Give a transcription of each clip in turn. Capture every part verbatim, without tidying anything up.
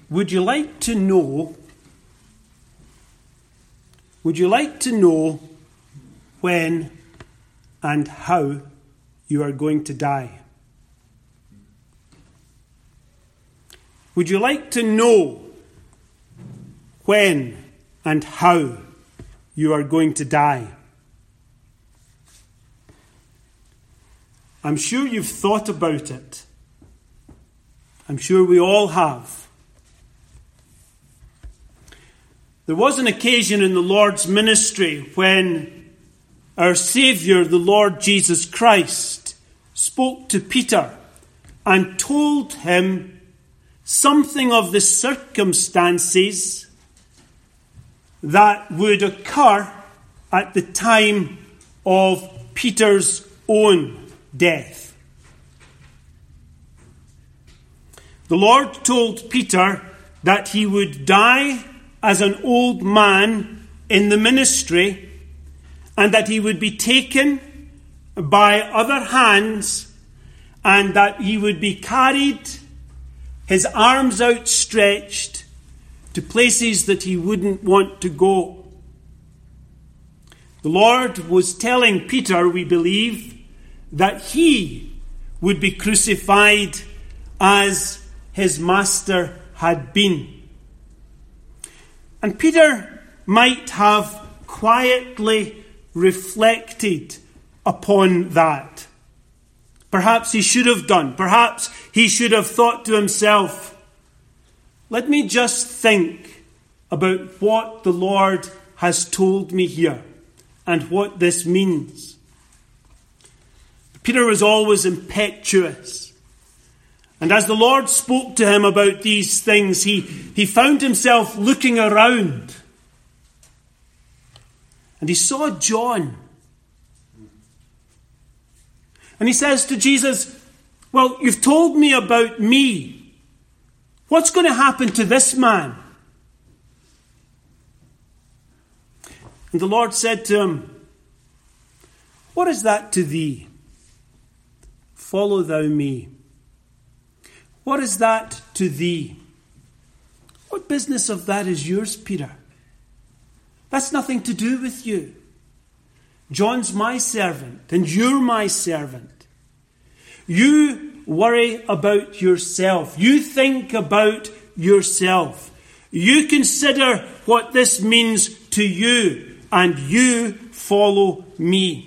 Would you like to know, would you like to know when and how you are going to die? Would you like to know when and how you are going to die? I'm sure you've thought about it. I'm sure we all have. There was an occasion in the Lord's ministry when our Saviour, the Lord Jesus Christ, spoke to Peter and told him something of the circumstances that would occur at the time of Peter's own death. The Lord told Peter that he would die as an old man in the ministry, and that he would be taken by other hands, and that he would be carried, his arms outstretched, to places that he wouldn't want to go. The Lord was telling Peter, we believe, that he would be crucified as his master had been. And Peter might have quietly reflected upon that. Perhaps he should have done. Perhaps he should have thought to himself, let me just think about what the Lord has told me here and what this means. Peter was always impetuous. And as the Lord spoke to him about these things, he, he found himself looking around. And he saw John. And he says to Jesus, well, you've told me about me. What's going to happen to this man? And the Lord said to him, what is that to thee? Follow thou me. What is that to thee? What business of that is yours, Peter? That's nothing to do with you. John's my servant, and you're my servant. You worry about yourself. You think about yourself. You consider what this means to you, and you follow me.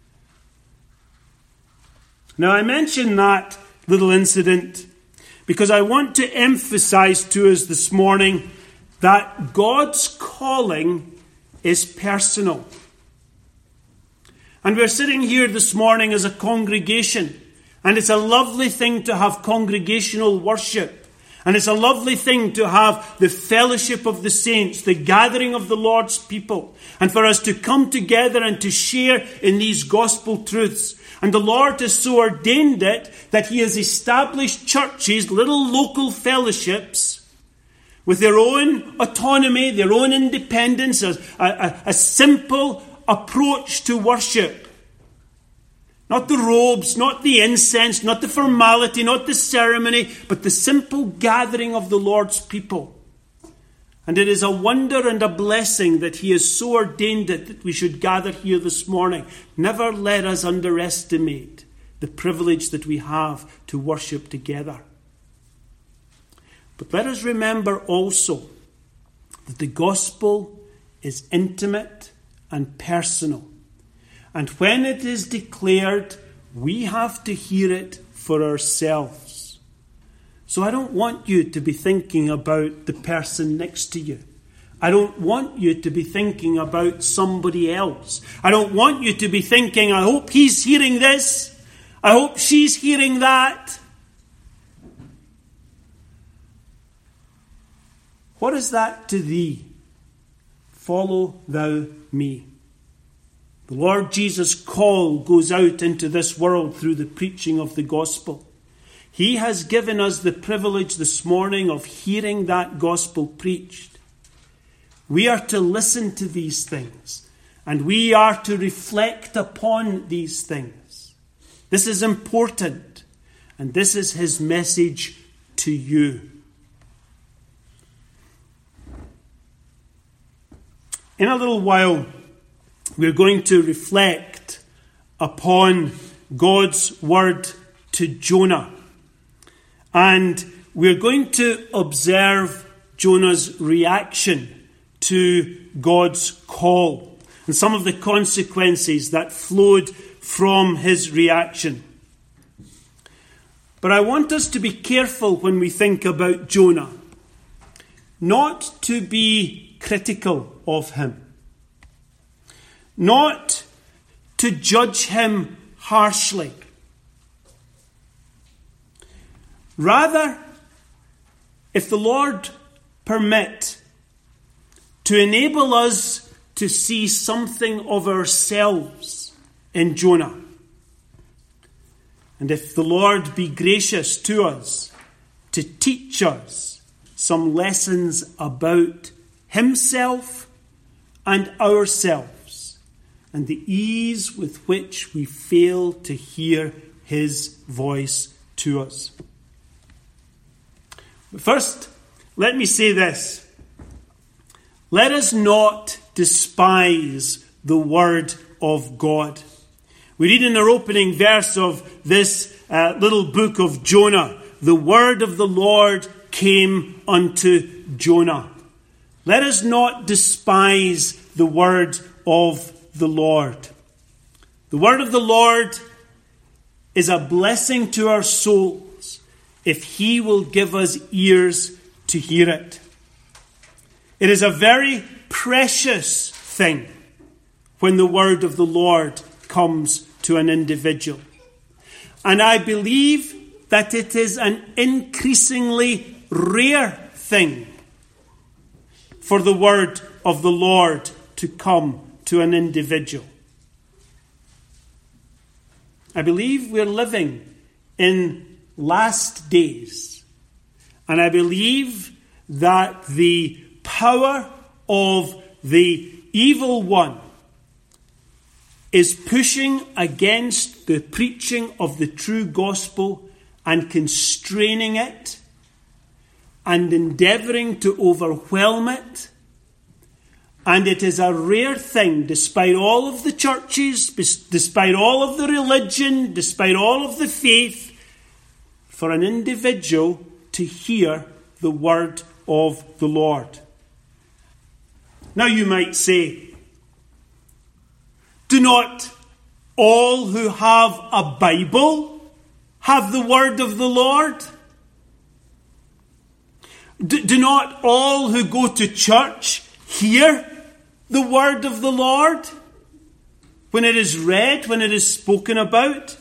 Now, I mention that little incident because I want to emphasize to us this morning that God's calling is personal. And we're sitting here this morning as a congregation, and it's a lovely thing to have congregational worship. And it's a lovely thing to have the fellowship of the saints, the gathering of the Lord's people, and for us to come together and to share in these gospel truths. And the Lord has so ordained it that He has established churches, little local fellowships, with their own autonomy, their own independence, a, a, a simple approach to worship. Not the robes, not the incense, not the formality, not the ceremony, but the simple gathering of the Lord's people. And it is a wonder and a blessing that He has so ordained it that we should gather here this morning. Never let us underestimate the privilege that we have to worship together. But let us remember also that the gospel is intimate and personal. And when it is declared, we have to hear it for ourselves. So I don't want you to be thinking about the person next to you. I don't want you to be thinking about somebody else. I don't want you to be thinking, I hope he's hearing this. I hope she's hearing that. What is that to thee? Follow thou me. The Lord Jesus' call goes out into this world through the preaching of the gospel. He has given us the privilege this morning of hearing that gospel preached. We are to listen to these things, and we are to reflect upon these things. This is important, and this is His message to you. In a little while, we're going to reflect upon God's word to Jonah. And we're going to observe Jonah's reaction to God's call and some of the consequences that flowed from his reaction. But I want us to be careful when we think about Jonah, not to be critical of him, not to judge him harshly. Rather, if the Lord permit, to enable us to see something of ourselves in Jonah. And if the Lord be gracious to us to teach us some lessons about himself and ourselves, and the ease with which we fail to hear his voice to us. But first, let me say this. Let us not despise the word of God. We read in our opening verse of this uh, little book of Jonah, the word of the Lord came unto Jonah. Let us not despise the word of the Lord. The word of the Lord is a blessing to our souls if he will give us ears to hear it. It is a very precious thing when the word of the Lord comes to an individual. And I believe that it is an increasingly rare thing for the word of the Lord to come to an individual. I believe we're living in last days. And I believe that the power of the evil one is pushing against the preaching of the true gospel and constraining it and endeavouring to overwhelm it. And it is a rare thing, despite all of the churches, despite all of the religion, despite all of the faith, for an individual to hear the word of the Lord. Now you might say, do not all who have a Bible have the word of the Lord? Do, do not all who go to church hear the word of the Lord when it is read, when it is spoken about?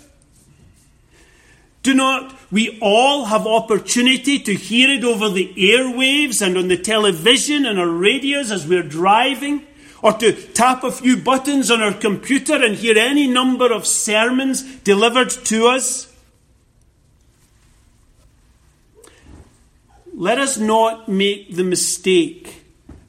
Do not we all have opportunity to hear it over the airwaves and on the television and our radios as we're driving? Or to tap a few buttons on our computer and hear any number of sermons delivered to us? Let us not make the mistake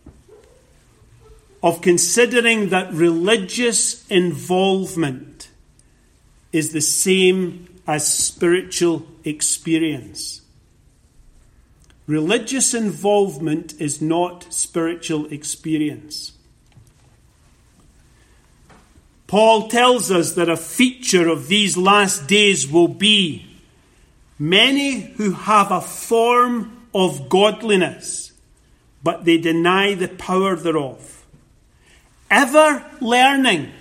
of considering that religious involvement is the same as spiritual experience. Religious involvement is not spiritual experience. Paul tells us that a feature of these last days will be many who have a form of godliness, but they deny the power thereof. Ever learning.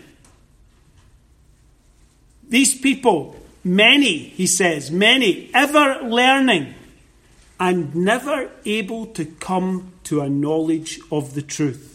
These people, many, he says, many, ever learning, and never able to come to a knowledge of the truth.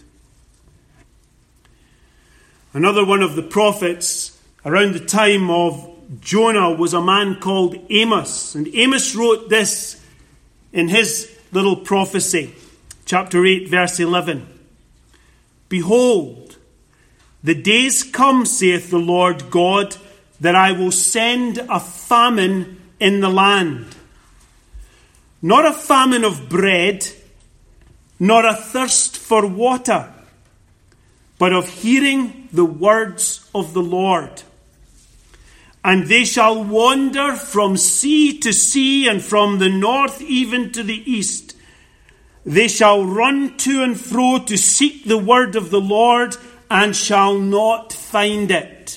Another one of the prophets around the time of Jonah was a man called Amos. And Amos wrote this in his little prophecy, chapter eight, verse eleven. Behold, the days come, saith the Lord God, that I will send a famine in the land. Not a famine of bread, nor a thirst for water, but of hearing the words of the Lord. And they shall wander from sea to sea, and from the north even to the east, they shall run to and fro to seek the word of the Lord, and shall not find it.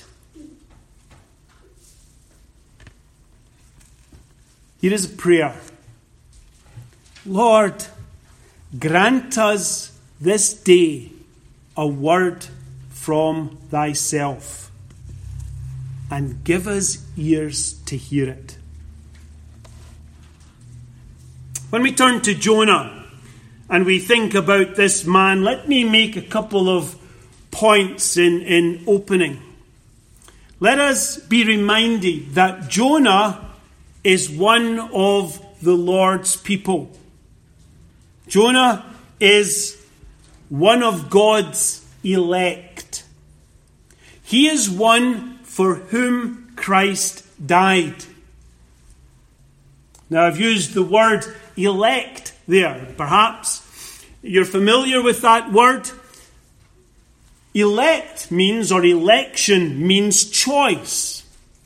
Here is a prayer. Lord, grant us this day a word from thyself, and give us ears to hear it. When we turn to Jonah and we think about this man, let me make a couple of points in, in opening. Let us be reminded that Jonah is one of the Lord's people. Jonah is one of God's elect. He is one for whom Christ died. Now, I've used the word elect there. Perhaps you're familiar with that word. Elect means, or election means choice.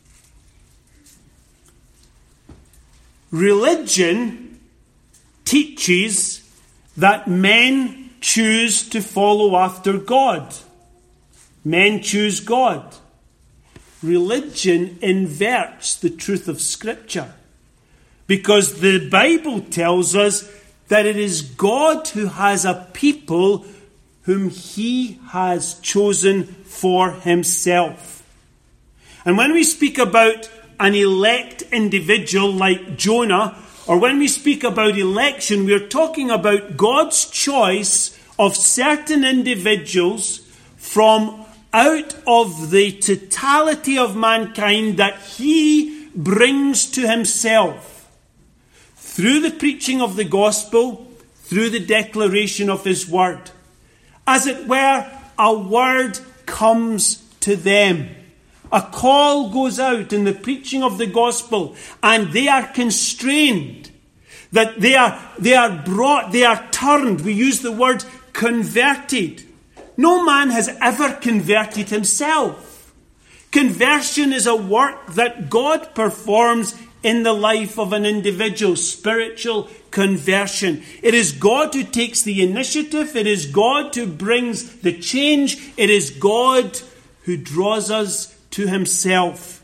Religion teaches that men choose to follow after God. Men choose God. Religion inverts the truth of Scripture, because the Bible tells us that it is God who has a people whom he has chosen for himself. And when we speak about an elect individual like Jonah, or when we speak about election, we're talking about God's choice of certain individuals from out of the totality of mankind that he brings to himself through the preaching of the gospel, through the declaration of his word. As it were, a word comes to them. A call goes out in the preaching of the gospel, and they are constrained. That they are, they are brought, they are turned. We use the word converted. No man has ever converted himself. Conversion is a work that God performs in the life of an individual. Spiritual conversion. It is God who takes the initiative. It is God who brings the change. It is God who draws us to himself.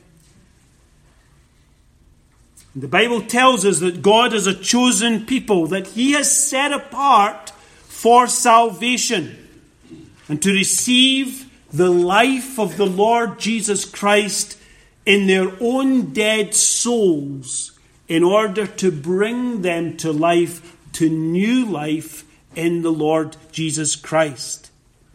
The Bible tells us that God is a chosen people, that he has set apart for salvation and to receive the life of the Lord Jesus Christ in their own dead souls, in order to bring them to life, to new life in the Lord Jesus Christ.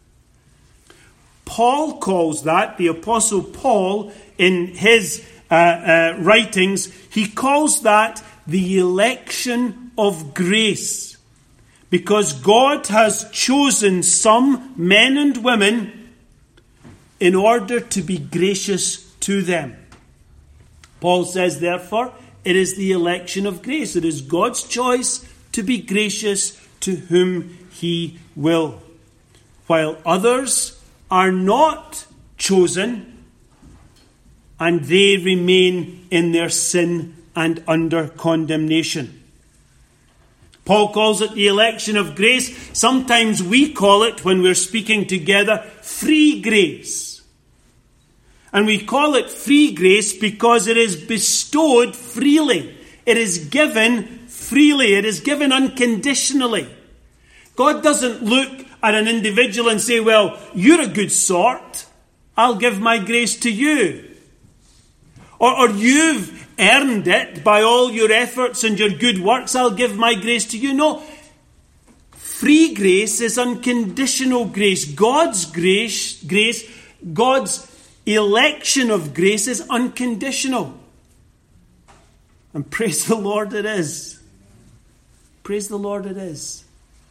Paul calls that, the Apostle Paul, in his uh, uh, writings, he calls that the election of grace. Because God has chosen some men and women in order to be gracious to them. Paul says, therefore, it is the election of grace. It is God's choice to be gracious to whom he will. While others are not chosen, and they remain in their sin and under condemnation. Paul calls it the election of grace. Sometimes we call it, when we're speaking together, free grace. And we call it free grace because it is bestowed freely. It is given freely. It is given unconditionally. God doesn't look at an individual and say, well, you're a good sort. I'll give my grace to you. Or, or you've earned it by all your efforts and your good works. I'll give my grace to you. No. Free grace is unconditional grace. God's grace, grace, God's election of grace is unconditional. And praise the Lord it is. Praise the Lord it is.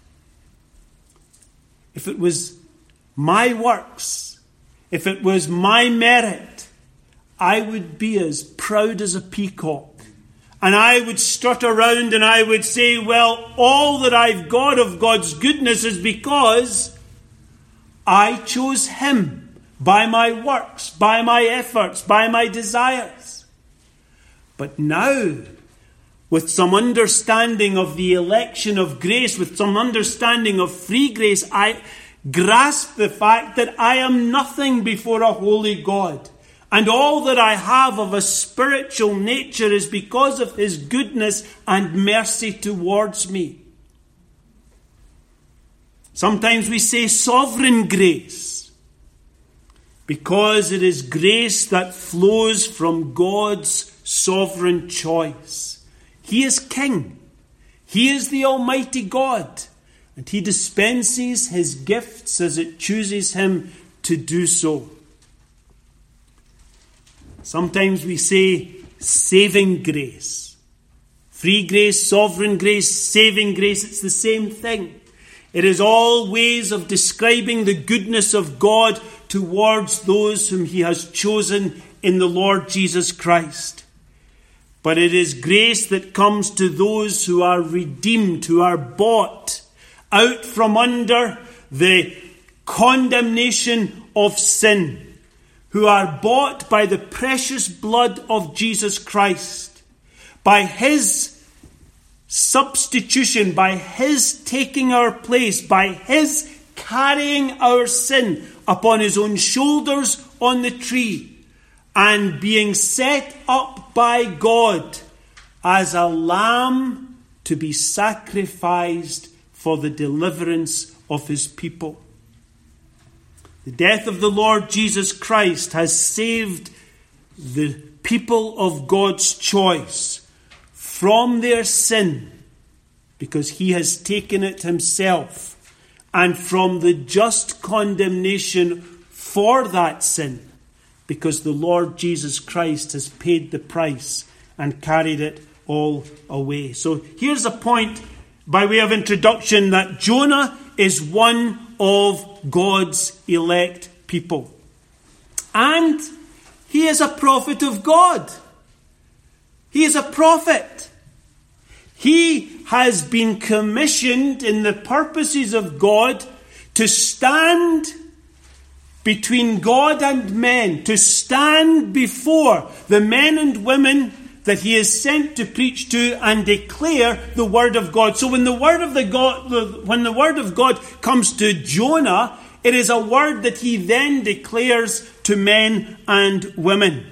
If it was my works, if it was my merit, I would be as proud as a peacock. And I would strut around and I would say, well, all that I've got of God's goodness is because I chose him by my works, by my efforts, by my desires. But now with some understanding of the election of grace, with some understanding of free grace, I grasp the fact that I am nothing before a holy God. And all that I have of a spiritual nature is because of his goodness and mercy towards me. Sometimes we say sovereign grace, because it is grace that flows from God's sovereign choice. He is King. He is the Almighty God. And he dispenses his gifts as it chooses him to do so. Sometimes we say saving grace. Free grace, sovereign grace, saving grace, it's the same thing. It is all ways of describing the goodness of God towards those whom he has chosen in the Lord Jesus Christ. But it is grace that comes to those who are redeemed, who are bought out from under the condemnation of sin, who are bought by the precious blood of Jesus Christ, by his substitution, by his taking our place, by his carrying our sin upon his own shoulders on the tree, and being set up by God as a lamb to be sacrificed for the deliverance of his people. The death of the Lord Jesus Christ has saved the people of God's choice from their sin, because he has taken it himself, and from the just condemnation for that sin, because the Lord Jesus Christ has paid the price and carried it all away. So here's a point by way of introduction, that Jonah is one of God's elect people. And he is a prophet of God. He is a prophet. He has been commissioned in the purposes of God to stand between God and men, to stand before the men and women that he is sent to preach to and declare the word of God. So when the word of the God, when the word of God comes to Jonah, it is a word that he then declares to men and women.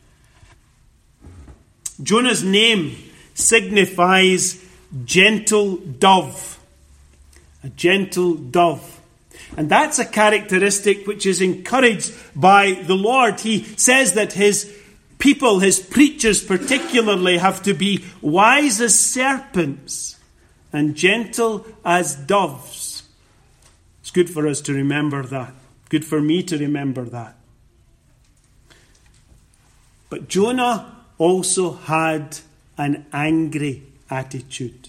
Jonah's name signifies gentle dove. A gentle dove. And that's a characteristic which is encouraged by the Lord. He says that his people, his preachers particularly, have to be wise as serpents and gentle as doves. It's good for us to remember that. Good for me to remember that. But Jonah also had an angry attitude.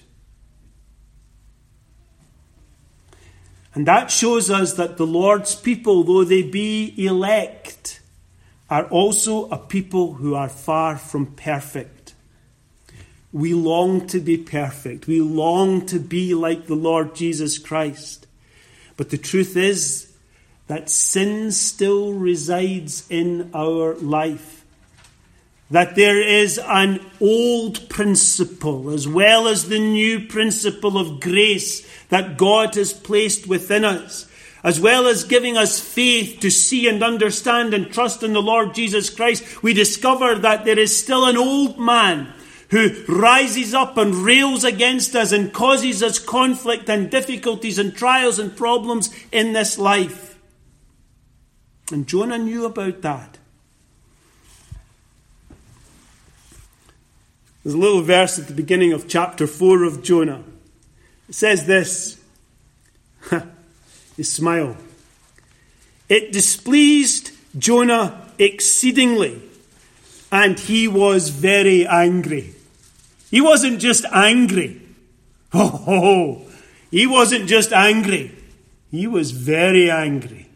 And that shows us that the Lord's people, though they be elect, are also a people who are far from perfect. We long to be perfect. We long to be like the Lord Jesus Christ. But the truth is that sin still resides in our life. That there is an old principle as well as the new principle of grace that God has placed within us, as well as giving us faith to see and understand and trust in the Lord Jesus Christ. We discover that there is still an old man who rises up and rails against us and causes us conflict and difficulties and trials and problems in this life. And Jonah knew about that. There's a little verse at the beginning of chapter four of Jonah. It says this. You smile. It displeased Jonah exceedingly, and he was very angry. He wasn't just angry. Oh, oh, oh. He wasn't just angry. He was very angry.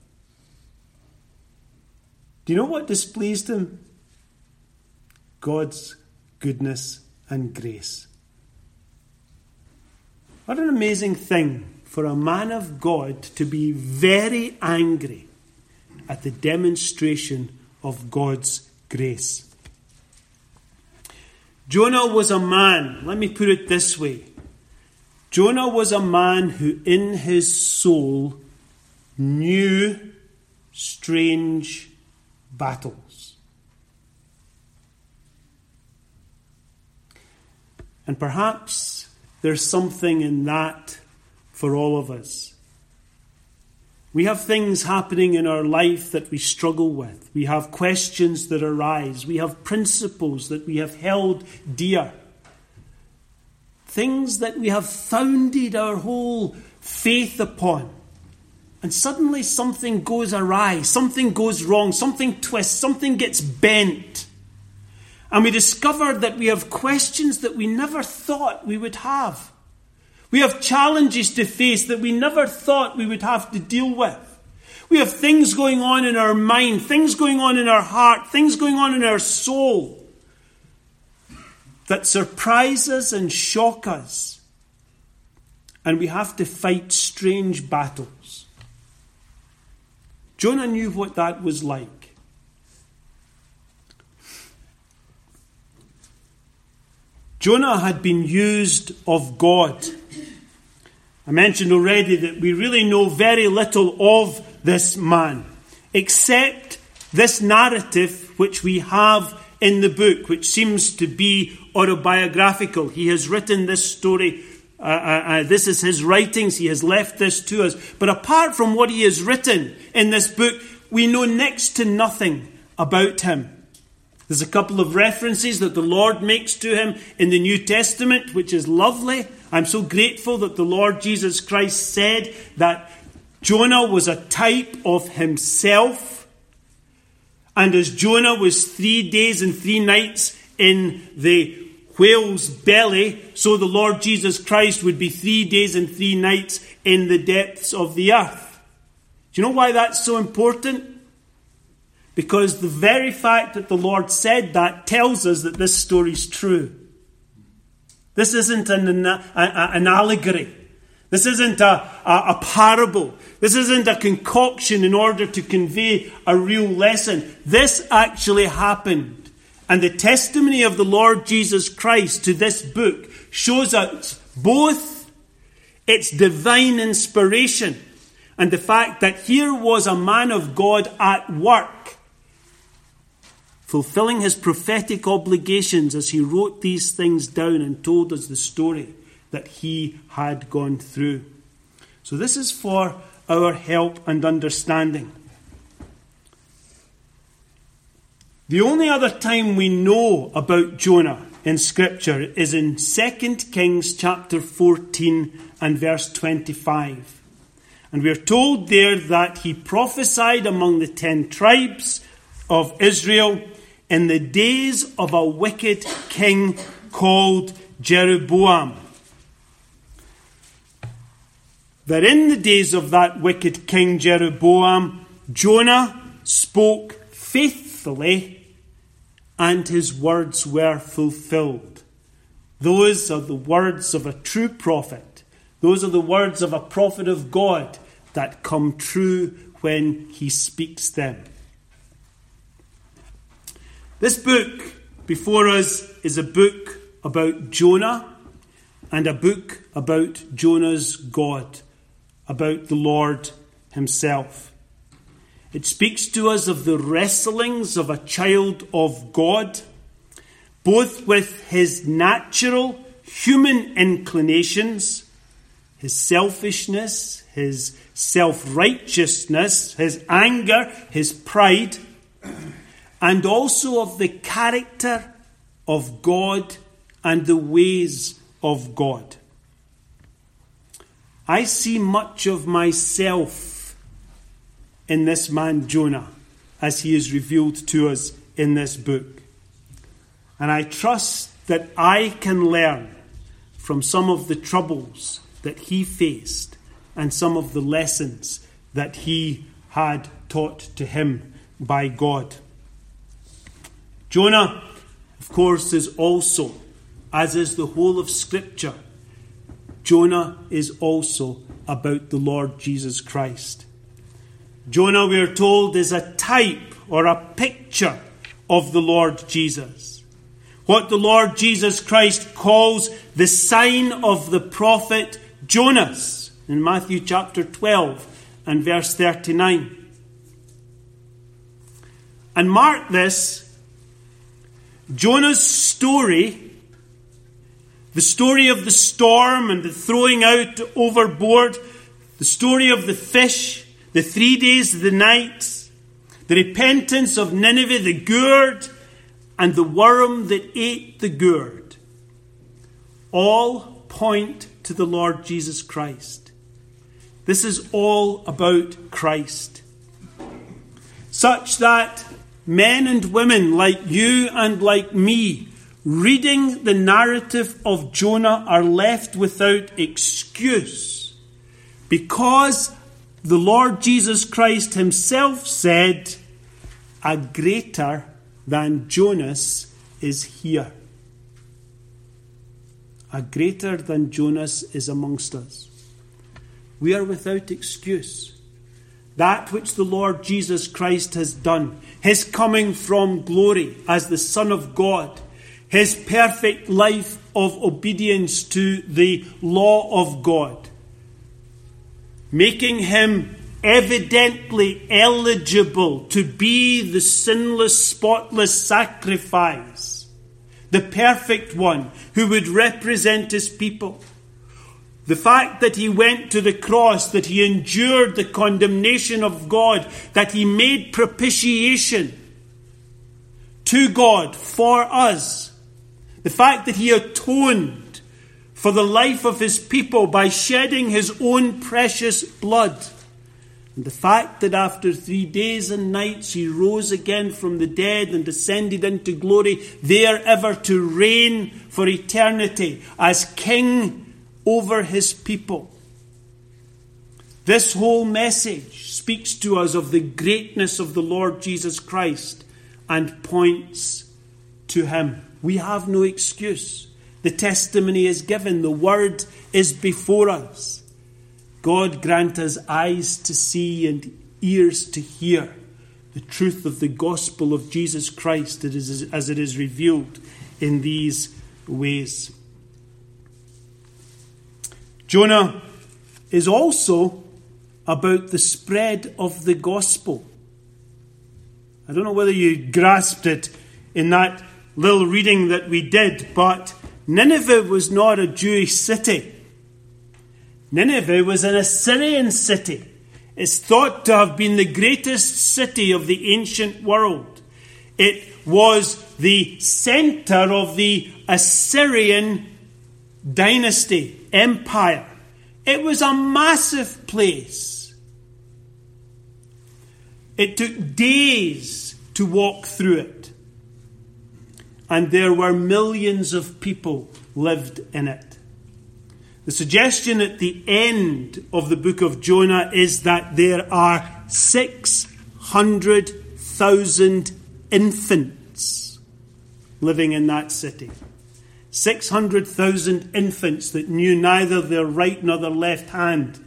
Do you know what displeased him? God's goodness and grace. What an amazing thing for a man of God to be very angry at the demonstration of God's grace. Jonah was a man, let me put it this way. Jonah was a man who in his soul knew strange battles. And perhaps there's something in that for all of us. We have things happening in our life that we struggle with. We have questions that arise. We have principles that we have held dear. Things that we have founded our whole faith upon. And suddenly something goes awry, something goes wrong, something twists, something gets bent. And we discover that we have questions that we never thought we would have. We have challenges to face that we never thought we would have to deal with. We have things going on in our mind, things going on in our heart, things going on in our soul that surprise us and shock us. And we have to fight strange battles. Jonah knew what that was like. Jonah had been used of God. I mentioned already that we really know very little of this man, except this narrative which we have in the book, which seems to be autobiographical. He has written this story. Uh, uh, uh, this is his writings. He has left this to us. But apart from what he has written in this book, we know next to nothing about him. There's a couple of references that the Lord makes to him in the New Testament, which is lovely. I'm so grateful that the Lord Jesus Christ said that Jonah was a type of himself. And as Jonah was three days and three nights in the whale's belly, so the Lord Jesus Christ would be three days and three nights in the depths of the earth. Do you know why that's so important? Because the very fact that the Lord said that tells us that this story is true. This isn't an, an, an allegory. This isn't a, a, a parable. This isn't a concoction in order to convey a real lesson. This actually happened. And the testimony of the Lord Jesus Christ to this book shows us both its divine inspiration and the fact that here was a man of God at work, fulfilling his prophetic obligations as he wrote these things down and told us the story that he had gone through. So this is for our help and understanding. The only other time we know about Jonah in Scripture is in Second Kings chapter fourteen and verse twenty-five. And we are told there that he prophesied among the ten tribes of Israel in the days of a wicked king called Jeroboam. That in the days of that wicked king Jeroboam, Jonah spoke faithfully and his words were fulfilled. Those are the words of a true prophet. Those are the words of a prophet of God that come true when he speaks them. This book before us is a book about Jonah and a book about Jonah's God, about the Lord himself. It speaks to us of the wrestlings of a child of God, both with his natural human inclinations, his selfishness, his self-righteousness, his anger, his pride, and also of the character of God and the ways of God. I see much of myself in this man Jonah as he is revealed to us in this book. And I trust that I can learn from some of the troubles that he faced and some of the lessons that he had taught to him by God. Jonah, of course, is also, as is the whole of Scripture, Jonah is also about the Lord Jesus Christ. Jonah, we are told, is a type or a picture of the Lord Jesus. what the Lord Jesus Christ calls the sign of the prophet Jonas in Matthew chapter twelve and verse thirty-nine. And mark this, Jonah's story, the story of the storm and the throwing out overboard, the story of the fish, the three days, the nights, the repentance of Nineveh, the gourd, and the worm that ate the gourd, all point to the Lord Jesus Christ. This is all about Christ. Such that men and women like you and like me, reading the narrative of Jonah, are left without excuse, because the Lord Jesus Christ himself said, "A greater than Jonas is here." A greater than Jonas is amongst us. We are without excuse. That which the Lord Jesus Christ has done, his coming from glory as the Son of God, his perfect life of obedience to the law of God, making him evidently eligible to be the sinless, spotless sacrifice, the perfect one who would represent his people. The fact that he went to the cross, that he endured the condemnation of God, that he made propitiation to God for us. The fact that he atoned for the life of his people by shedding his own precious blood. And the fact that after three days and nights he rose again from the dead and ascended into glory, there ever to reign for eternity as King over his people. This whole message speaks to us of the greatness of the Lord Jesus Christ and points to him. We have no excuse. The testimony is given. The word is before us. God grant us eyes to see and ears to hear the truth of the gospel of Jesus Christ as it is revealed in these ways. Jonah is also about the spread of the gospel. I don't know whether you grasped it in that little reading that we did, but Nineveh was not a Jewish city. Nineveh was an Assyrian city. It's thought to have been the greatest city of the ancient world. It was the center of the Assyrian dynasty, empire. It was a massive place. It took days to walk through it. And there were millions of people lived in it. The suggestion at the end of the book of Jonah is that there are six hundred thousand infants living in that city. six hundred thousand infants that knew neither their right nor their left hand.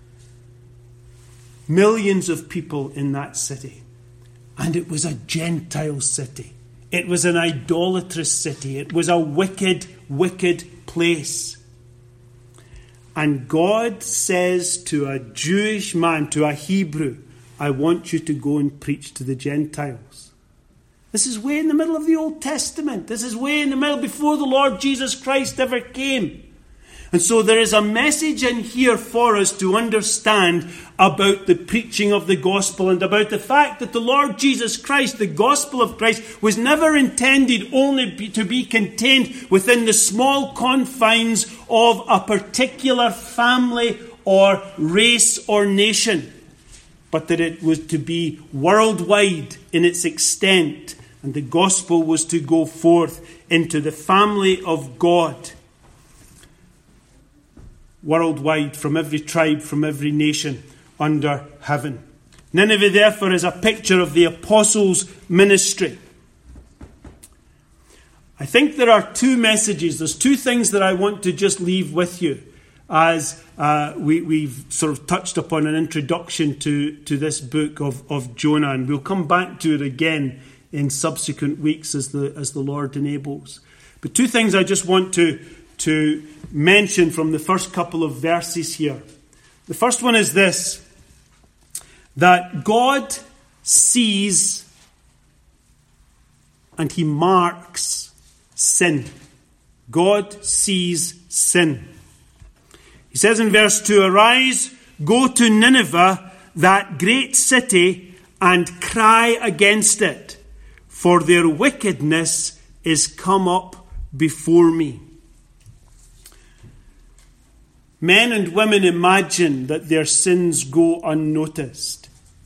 Millions of people in that city. And it was a Gentile city. It was an idolatrous city. It was a wicked, wicked place. And God says to a Jewish man, to a Hebrew, "I want you to go and preach to the Gentiles." This is way in the middle of the Old Testament. This is way in the middle before the Lord Jesus Christ ever came. And so there is a message in here for us to understand about the preaching of the gospel and about the fact that the Lord Jesus Christ, the gospel of Christ, was never intended only to be contained within the small confines of a particular family or race or nation, but that it was to be worldwide in its extent, and the gospel was to go forth into the family of God worldwide, from every tribe, from every nation under heaven. Nineveh, therefore, is a picture of the apostles' ministry. I think there are two messages. There's two things that I want to just leave with you as uh, we, we've sort of touched upon an introduction to, to this book of, of Jonah. And we'll come back to it again in subsequent weeks as the, as the Lord enables. But two things I just want to, to mention from the first couple of verses here. The first one is this, that God sees and he marks sin. God sees sin. He says in verse two, "Arise, go to Nineveh, that great city, and cry against it, for their wickedness is come up before me." Men and women imagine that their sins go unnoticed.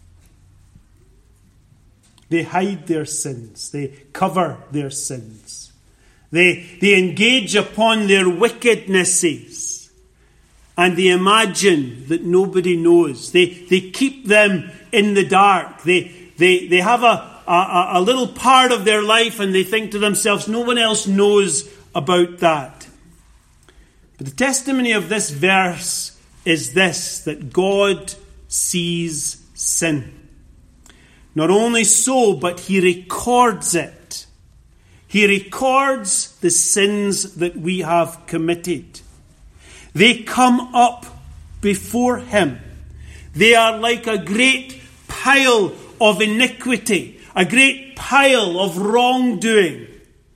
They hide their sins. They cover their sins. They, they engage upon their wickednesses. And they imagine that nobody knows. They, they keep them in the dark. They, they, they have a, a, a little part of their life and they think to themselves, no one else knows about that. But the testimony of this verse is this, that God sees sin. Not only so, but he records it. He records the sins that we have committed. They come up before him. They are like a great pile of iniquity, a great pile of wrongdoing.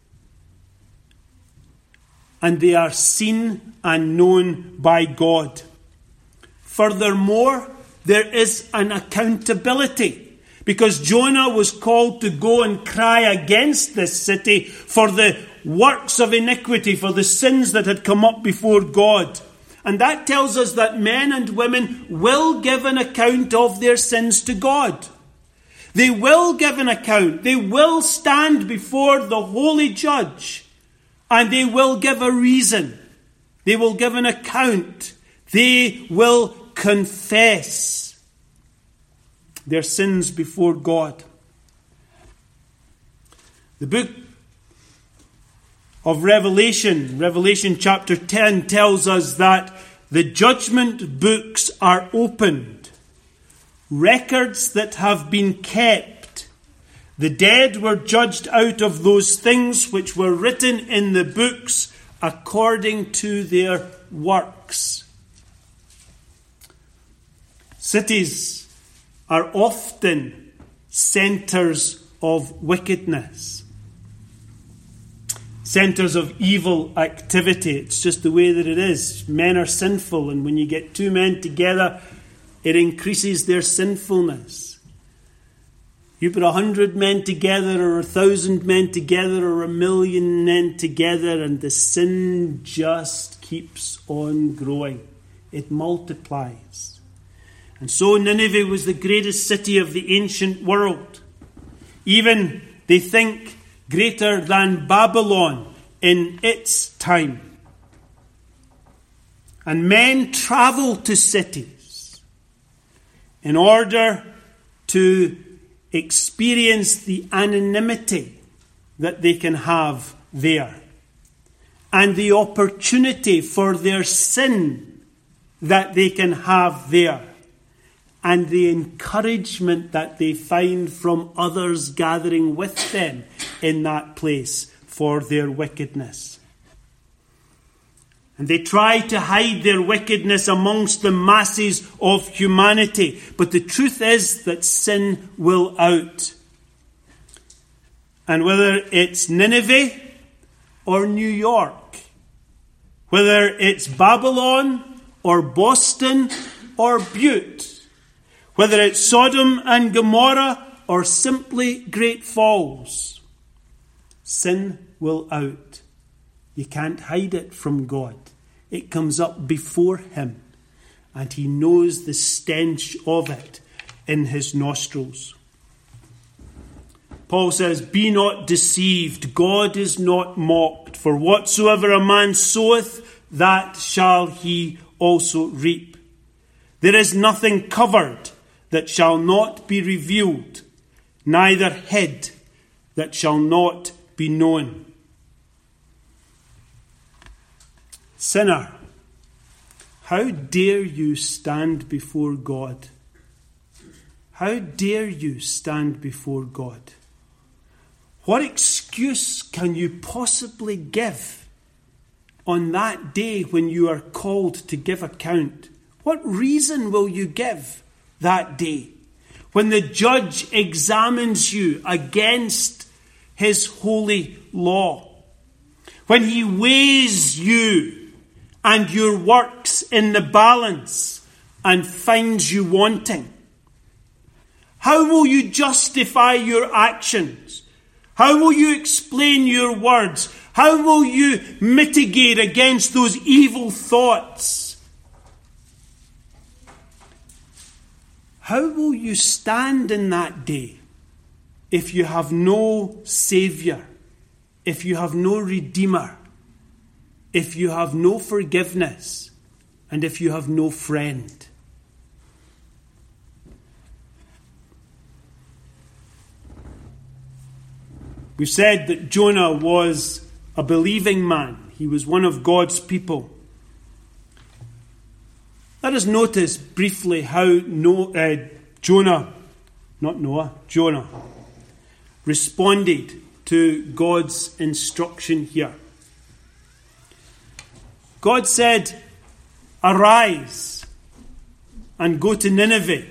And they are seen and known by God. Furthermore, there is an accountability. Because Jonah was called to go and cry against this city for the works of iniquity, for the sins that had come up before God. And that tells us that men and women will give an account of their sins to God. They will give an account. They will stand before the holy judge. And they will give a reason. They will give an account. They will confess their sins before God. The book of Revelation, Revelation chapter ten, tells us that the judgment books are opened. Records that have been kept. The dead were judged out of those things which were written in the books according to their works. Cities are often centres of wickedness. Centres of evil activity. It's just the way that it is. Men are sinful, and when you get two men together, it increases their sinfulness. You put a hundred men together, or a thousand men together, or a million men together, and the sin just keeps on growing. It multiplies. And so Nineveh was the greatest city of the ancient world. Even, they think, greater than Babylon in its time. And men travel to cities in order to experience the anonymity that they can have there, and the opportunity for their sin that they can have there, and the encouragement that they find from others gathering with them in that place for their wickedness. And they try to hide their wickedness amongst the masses of humanity. But the truth is that sin will out. And whether it's Nineveh or New York, whether it's Babylon or Boston or Butte, whether it's Sodom and Gomorrah or simply Great Falls, sin will out. You can't hide it from God. It comes up before him, and he knows the stench of it in his nostrils. Paul says, "Be not deceived, God is not mocked, for whatsoever a man soweth, that shall he also reap. There is nothing covered that shall not be revealed, neither hid that shall not be known." Sinner, how dare you stand before God? How dare you stand before God? What excuse can you possibly give on that day when you are called to give account? What reason will you give that day when the judge examines you against his holy law? When he weighs you and your works in the balance and finds you wanting? How will you justify your actions? How will you explain your words? How will you mitigate against those evil thoughts? How will you stand in that day if you have no Saviour, if you have no Redeemer, if you have no forgiveness, and if you have no friend? We've said that Jonah was a believing man. He was one of God's people. Let us notice briefly how no, uh, Jonah, not Noah, Jonah, responded to God's instruction here. God said, "Arise and go to Nineveh."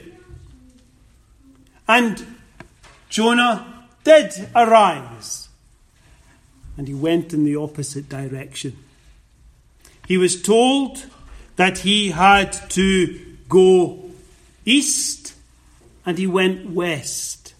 And Jonah did arise, and he went in the opposite direction. He was told that he had to go east, and he went west.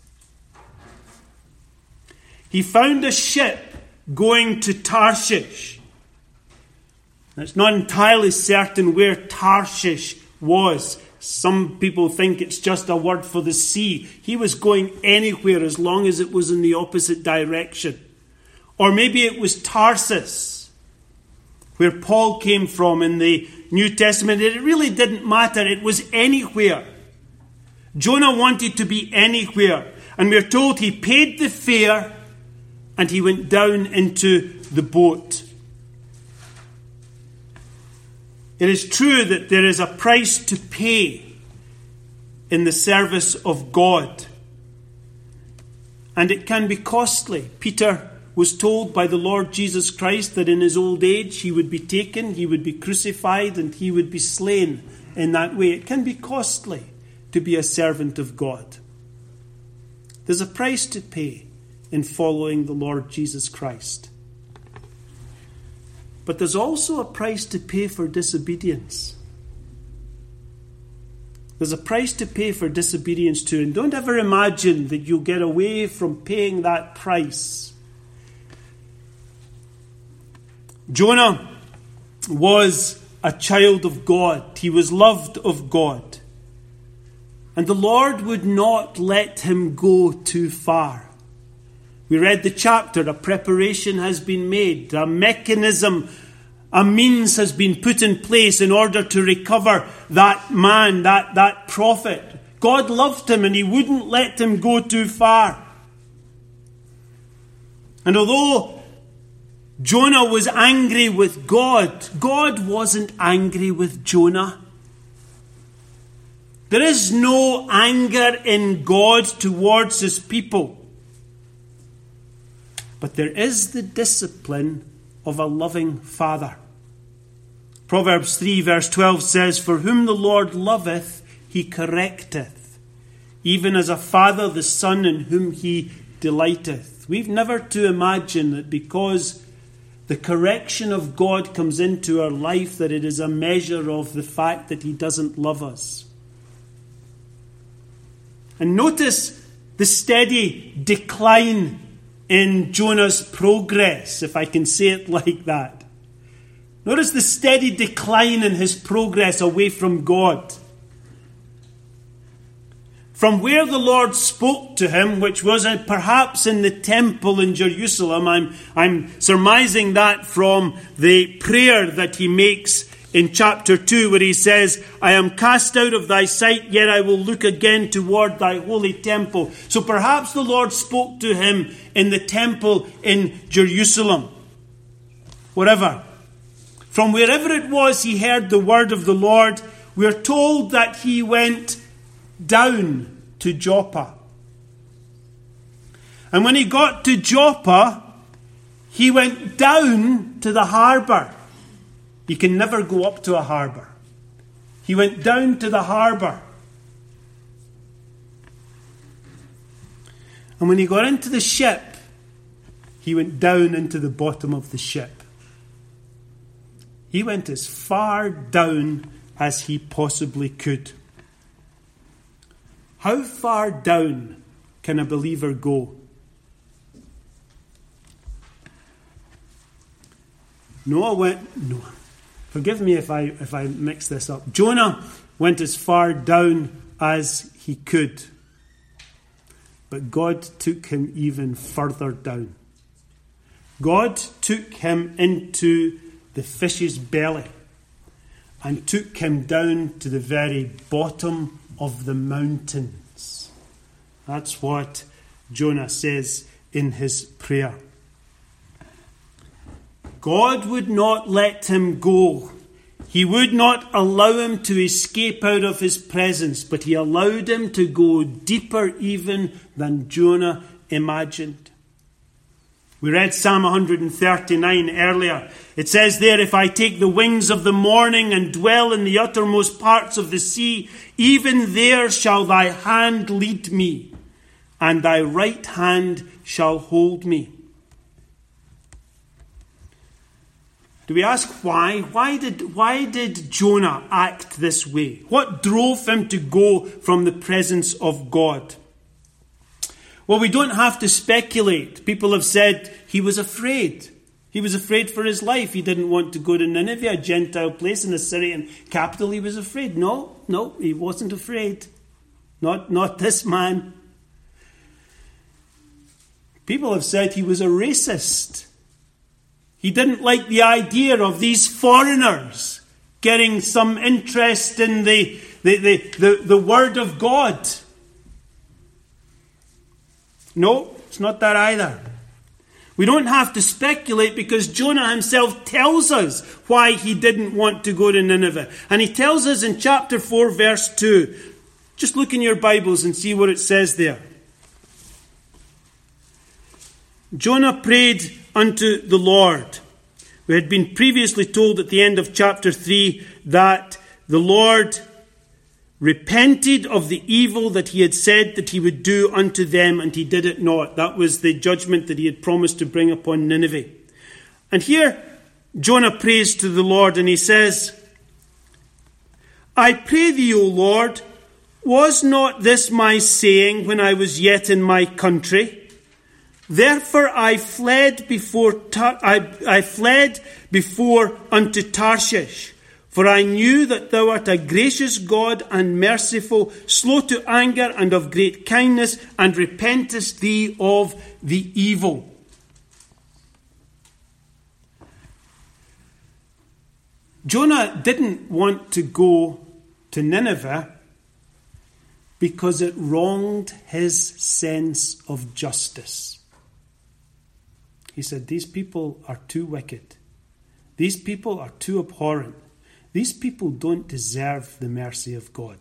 He found a ship going to Tarshish. It's not entirely certain where Tarshish was. Some people think it's just a word for the sea. He was going anywhere as long as it was in the opposite direction. Or maybe it was Tarsus, where Paul came from in the New Testament. It really didn't matter. It was anywhere. Jonah wanted to be anywhere. And we're told he paid the fare and he went down into the boat. It is true that there is a price to pay in the service of God. And it can be costly. Peter was told by the Lord Jesus Christ that in his old age he would be taken, he would be crucified, and he would be slain in that way. It can be costly to be a servant of God. There's a price to pay in following the Lord Jesus Christ. But there's also a price to pay for disobedience. There's a price to pay for disobedience too. And don't ever imagine that you'll get away from paying that price. Jonah was a child of God. He was loved of God. And the Lord would not let him go too far. We read the chapter, a preparation has been made, a mechanism, a means has been put in place in order to recover that man, that, that prophet. God loved him and he wouldn't let him go too far. And although Jonah was angry with God, God wasn't angry with Jonah. There is no anger in God towards his people. But there is the discipline of a loving father. Proverbs three verse twelve says, "For whom the Lord loveth, he correcteth, even as a father the son in whom he delighteth." We've never to imagine that because the correction of God comes into our life, that it is a measure of the fact that he doesn't love us. And notice the steady decline in Jonah's progress, if I can say it like that. Notice the steady decline in his progress away from God. From where the Lord spoke to him, which was perhaps in the temple in Jerusalem, I'm, I'm surmising that from the prayer that he makes in chapter two, where he says, "I am cast out of thy sight, yet I will look again toward thy holy temple." So perhaps the Lord spoke to him in the temple in Jerusalem. Whatever. From wherever it was he heard the word of the Lord, we are told that he went down to Joppa. And when he got to Joppa, he went down to the harbour. You can never go up to a harbour. He went down to the harbour. And when he got into the ship, he went down into the bottom of the ship. He went as far down as he possibly could. How far down can a believer go? Noah went, no, forgive me if I if I mix this up. Jonah went as far down as he could. But God took him even further down. God took him into the fish's belly and took him down to the very bottom of the mountains. That's what Jonah says in his prayer. God would not let him go. He would not allow him to escape out of his presence, but he allowed him to go deeper even than Jonah imagined. We read Psalm one thirty-nine earlier. It says there, if I take the wings of the morning and dwell in the uttermost parts of the sea, even there shall thy hand lead me, and thy right hand shall hold me. Do we ask why? Why did, why did Jonah act this way? What drove him to go from the presence of God? Well, we don't have to speculate. People have said he was afraid. He was afraid for his life. He didn't want to go to Nineveh, a Gentile place in the Syrian capital. He was afraid. No, no, he wasn't afraid. Not, not this man. People have said he was a racist. He didn't like the idea of these foreigners getting some interest in the, the, the, the, the Word of God. No, it's not that either. We don't have to speculate because Jonah himself tells us why he didn't want to go to Nineveh. And he tells us in chapter four, verse two. Just look in your Bibles and see what it says there. Jonah prayed unto the Lord. We had been previously told at the end of chapter three that the Lord repented of the evil that he had said that he would do unto them, and he did it not. That was the judgment that he had promised to bring upon Nineveh. And here Jonah prays to the Lord, and he says, I pray thee, O Lord, was not this my saying when I was yet in my country? Therefore I fled before Tar- I, I fled before unto Tarshish, for I knew that thou art a gracious God and merciful, slow to anger and of great kindness, and repentest thee of the evil. Jonah didn't want to go to Nineveh because it wronged his sense of justice. He said, these people are too wicked. These people are too abhorrent. These people don't deserve the mercy of God.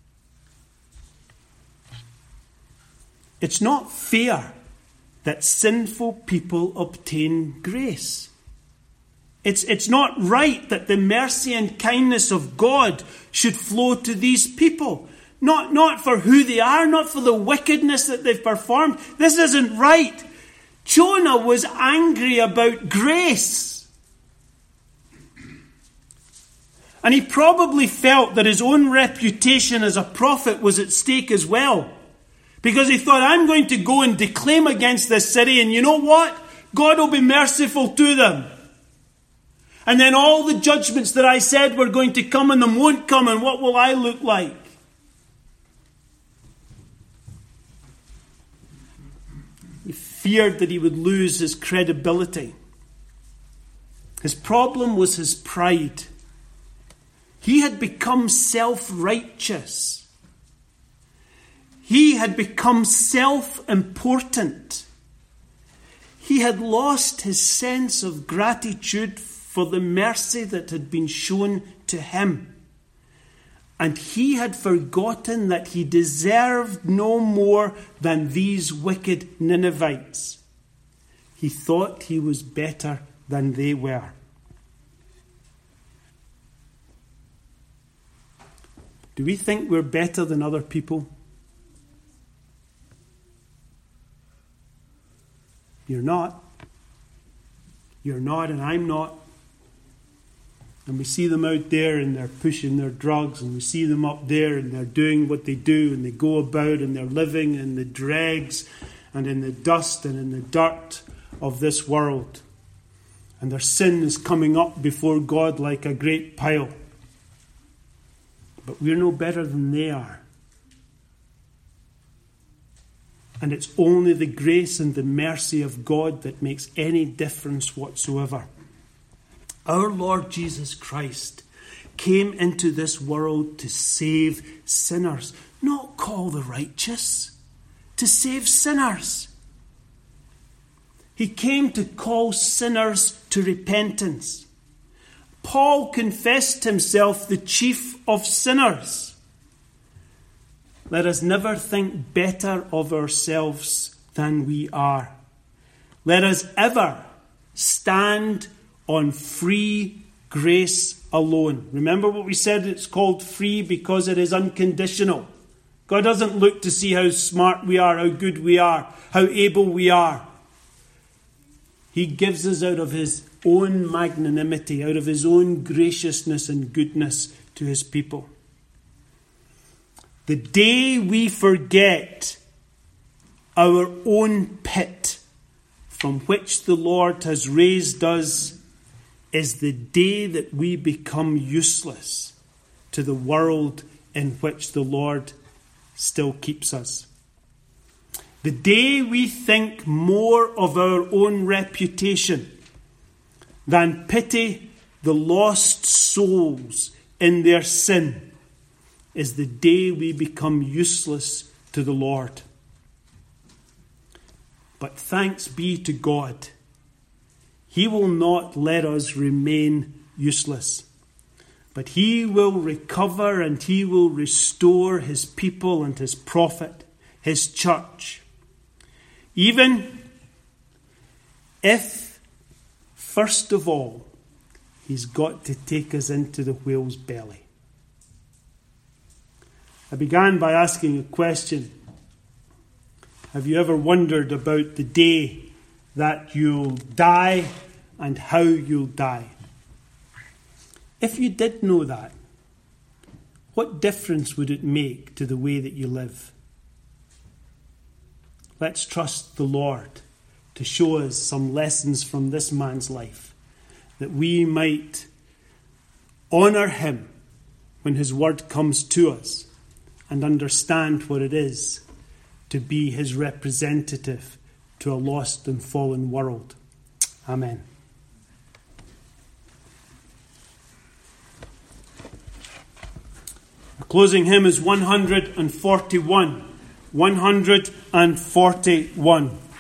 It's not fair that sinful people obtain grace. It's, it's not right that the mercy and kindness of God should flow to these people. Not, not for who they are, not for the wickedness that they've performed. This isn't right. Jonah was angry about grace. And he probably felt that his own reputation as a prophet was at stake as well. Because he thought, I'm going to go and declaim against this city, and you know what? God will be merciful to them. And then all the judgments that I said were going to come on them won't come, and what will I look like? He feared that he would lose his credibility. His problem was his pride. He had become self-righteous. He had become self-important. He had lost his sense of gratitude for the mercy that had been shown to him. and he had forgotten that he deserved no more than these wicked Ninevites. He thought he was better than they were. Do we think we're better than other people? You're not. You're not, and I'm not. And we see them out there and they're pushing their drugs, and we see them up there and they're doing what they do, and they go about and they're living in the dregs and in the dust and in the dirt of this world. And their sin is coming up before God like a great pile. But we're no better than they are. And it's only the grace and the mercy of God that makes any difference whatsoever. Our Lord Jesus Christ came into this world to save sinners, not call the righteous, to save sinners. He came to call sinners to repentance. Paul confessed himself the chief of sinners. Let us never think better of ourselves than we are. Let us ever stand on free grace alone. Remember what we said? It's called free because it is unconditional. God doesn't look to see how smart we are, how good we are, how able we are. He gives us out of his own magnanimity, out of his own graciousness and goodness to his people. The day we forget our own pit from which the Lord has raised us is the day that we become useless to the world in which the Lord still keeps us. The day we think more of our own reputation than pity the lost souls in their sin is the day we become useless to the Lord. But thanks be to God, he will not let us remain useless. But he will recover and he will restore his people and his prophet, his church. Even if, first of all, he's got to take us into the whale's belly. I began by asking a question. Have you ever wondered about the day that you'll die and how you'll die? If you did know that, what difference would it make to the way that you live? Let's trust the Lord to show us some lessons from this man's life, that we might honour him when his word comes to us and understand what it is to be his representative to a lost and fallen world. Amen. Our closing hymn is one hundred forty-one. one hundred forty-one.